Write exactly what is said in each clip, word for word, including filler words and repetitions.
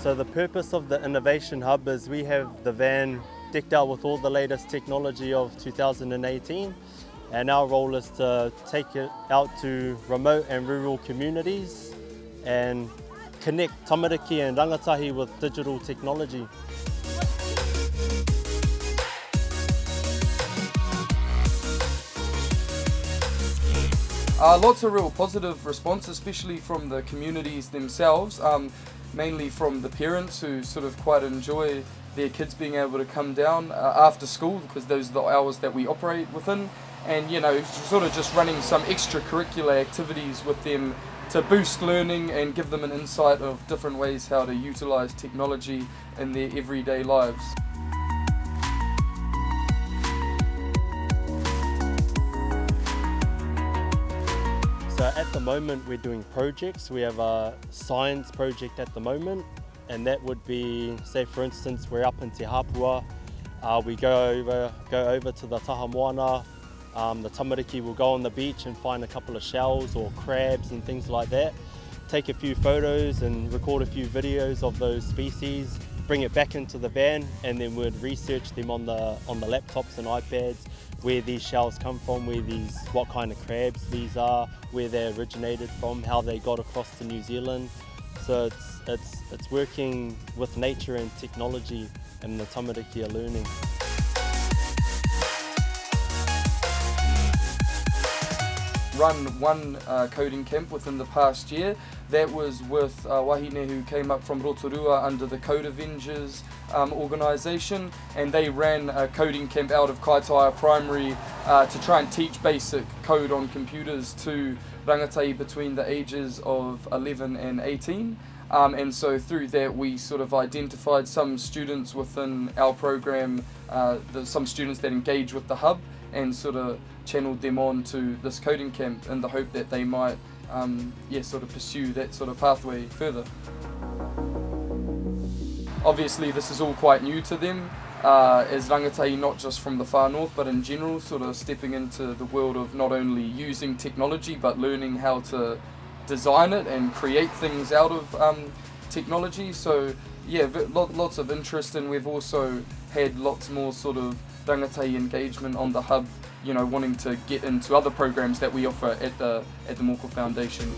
So the purpose of the Innovation Hub is we have the van decked out with all the latest technology of two thousand eighteen, and our role is to take it out to remote and rural communities and connect tamariki and rangatahi with digital technology. Uh, lots of real positive response, especially from the communities themselves, um, mainly from the parents who sort of quite enjoy their kids being able to come down uh, after school, because those are the hours that we operate within, and you know, sort of just running some extracurricular activities with them to boost learning and give them an insight of different ways how to utilise technology in their everyday lives. So at the moment we're doing projects. We have a science project at the moment, and that would be, say for instance, we're up in Te Hapua, uh, we go over, go over to the Taha Moana, um, the tamariki will go on the beach and find a couple of shells or crabs and things like that, take a few photos and record a few videos of those species, bring it back into the van, and then we'd research them on the on the laptops and iPads, where these shells come from, where these, what kind of crabs these are, where they originated from, how they got across to New Zealand. So it's it's it's working with nature and technology, and the tamariki are learning. Run one uh, coding camp within the past year. That was with uh, wahine who came up from Rotorua under the Code Avengers um, organisation, and they ran a coding camp out of Kaitaia Primary uh, to try and teach basic code on computers to rangatahi between the ages of eleven and eighteen. Um, and so through that we sort of identified some students within our program, uh, the, some students that engage with the hub, and sort of channeled them on to this coding camp in the hope that they might um, yeah, sort of pursue that sort of pathway further. Obviously this is all quite new to them, uh, as rangatahi not just from the far north but in general, sort of stepping into the world of not only using technology but learning how to design it and create things out of um, technology. So yeah, lots of interest, and we've also had lots more sort of rangatahi engagement on the hub, you know, wanting to get into other programs that we offer at the at the Moko Foundation.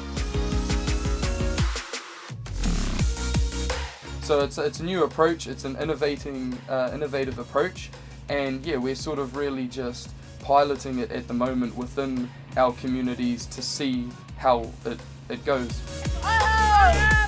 So it's it's a new approach. It's an innovating, uh, innovative approach, and yeah, we're sort of really just piloting it at the moment within our communities to see how it it goes.